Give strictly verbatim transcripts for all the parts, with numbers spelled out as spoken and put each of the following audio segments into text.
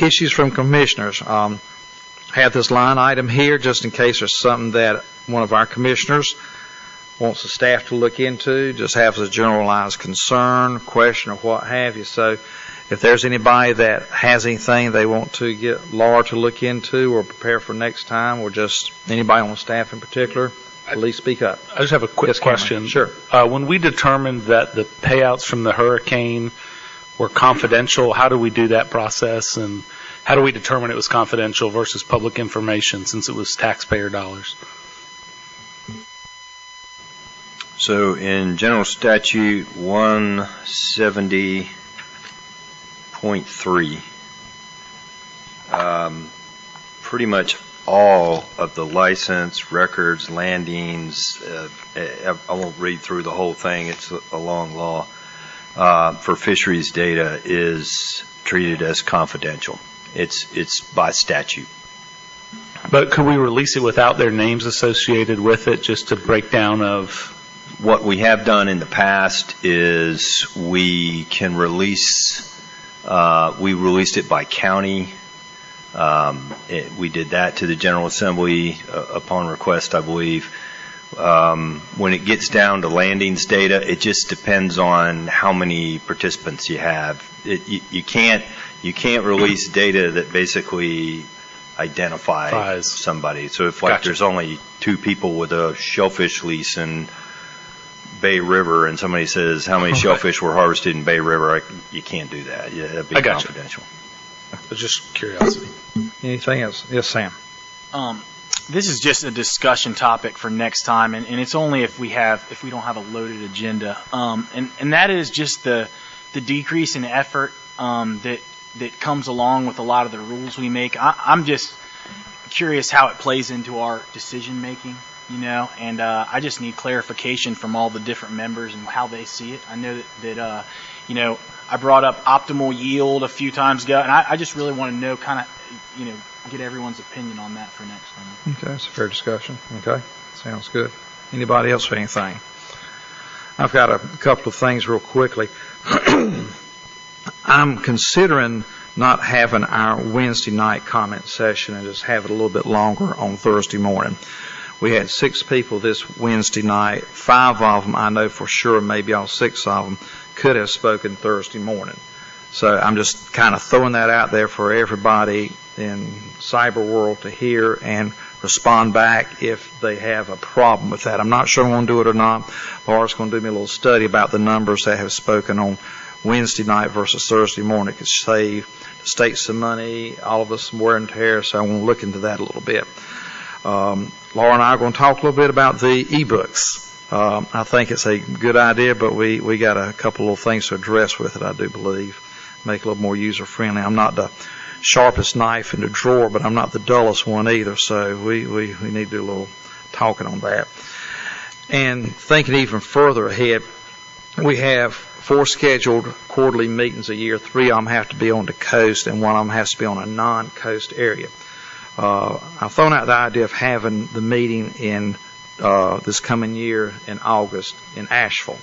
issues from commissioners. Um, have this line item here just in case there's something that one of our commissioners wants the staff to look into, just have as a generalized concern, question, or what have you. So if there's anybody that has anything they want to get Laura to look into or prepare for next time, or just anybody on staff in particular, please speak up. I just have a quick yes, question. Sure. Uh, when we determined that the payouts from the hurricane were confidential, how do we do that process, and how do we determine it was confidential versus public information since it was taxpayer dollars? So in General Statute one seventy point three, um, pretty much all of the license, records, landings, uh, I won't read through the whole thing, it's a long law, uh, for fisheries data is treated as confidential. It's, it's by statute. But could we release it without their names associated with it, just to break down of... What we have done in the past is we can release, uh, we released it by county. Um, it, we did that to the General Assembly uh, upon request, I believe. Um, when it gets down to landings data, it just depends on how many participants you have. It, you, you can't you can't release data that basically identifies Fies. somebody. So if like Gotcha. there's only two people with a shellfish lease in Bay River, and somebody says how many okay. shellfish were harvested in Bay River, I, you can't do that. Yeah, that'd be I got confidential. You. Just curiosity. Anything else? Yes, Sam. Um, this is just a discussion topic for next time, and, and it's only if we have if we don't have a loaded agenda. Um, and and that is just the the decrease in effort um, that that comes along with a lot of the rules we make. I, I'm just curious how it plays into our decision making. You know, and uh, I just need clarification from all the different members and how they see it. I know that, that uh, you know, I brought up optimal yield a few times ago, and I, I just really want to know, kind of, you know, get everyone's opinion on that for next time. Okay, that's a fair discussion. Okay, sounds good. Anybody else for anything? I've got a couple of things real quickly. I'm considering not having our Wednesday night comment session and just have it a little bit longer on Thursday morning. We had six people this Wednesday night. Five of them, I know for sure, maybe all six of them, could have spoken Thursday morning. So I'm just kind of throwing that out there for everybody in cyber world to hear and respond back if they have a problem with that. I'm not sure I'm going to do it or not. Laura's going to do me a little study about the numbers that have spoken on Wednesday night versus Thursday morning. It could save the state some money, all of us some wear and tear, so I'm going to look into that a little bit. Um, Laura and I are going to talk a little bit about the e-books. Um, I think it's a good idea, but we, we got a couple of things to address with it, I do believe. Make it a little more user-friendly. I'm not the sharpest knife in the drawer, but I'm not the dullest one either, so we, we, we need to do a little talking on that. And thinking even further ahead, we have four scheduled quarterly meetings a year. Three of them have to be on the coast, and one of them has to be on a non-coast area. Uh, I've thrown out the idea of having the meeting in uh, this coming year in August in Asheville.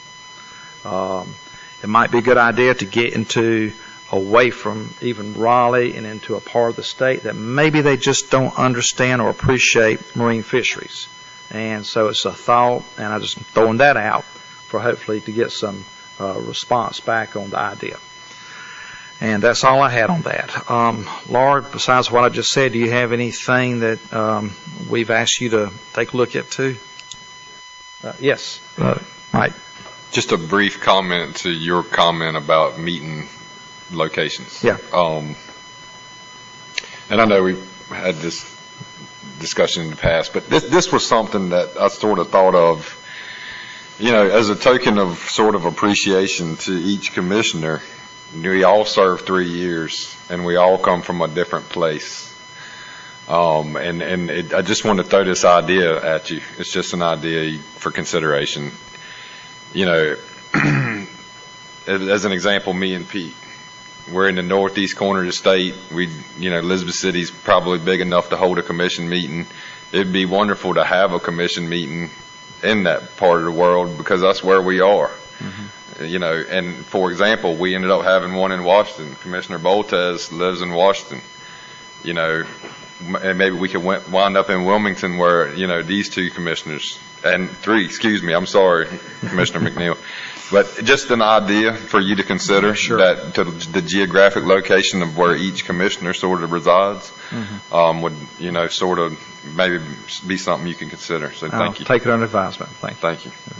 Um, it might be a good idea to get into away from even Raleigh and into a part of the state that maybe they just don't understand or appreciate marine fisheries. And so it's a thought, and I'm just throwing that out for hopefully to get some uh, response back on the idea. And that's all I had on that. Um, Laura, besides what I just said, do you have anything that um, we've asked you to take a look at too? Uh, yes. Uh, Mike. Just a brief comment to your comment about meeting locations. Yeah. Um, and I know we've had this discussion in the past, but this, this was something that I sort of thought of, you know, as a token of sort of appreciation to each commissioner. We all serve three years, and we all come from a different place. Um, and and it, I just want to throw this idea at you. It's just an idea for consideration. You know, as an example, me and Pete, we're in the northeast corner of the state. We, you know, Elizabeth City's probably big enough to hold a commission meeting. It'd be wonderful to have a commission meeting in that part of the world because that's where we are. Mm-hmm. you know, and for example, we ended up having one in Washington. Commissioner Boltez lives in Washington. You know, and maybe we could wind up in Wilmington where, you know, these two commissioners, and three, excuse me, I'm sorry, Commissioner McNeil. But just an idea for you to consider, sure. that to the geographic location of where each commissioner sort of resides, mm-hmm. um, would, you know, sort of maybe be something you can consider. So thank I'll you. Take it under advisement. Thank you. Thank you.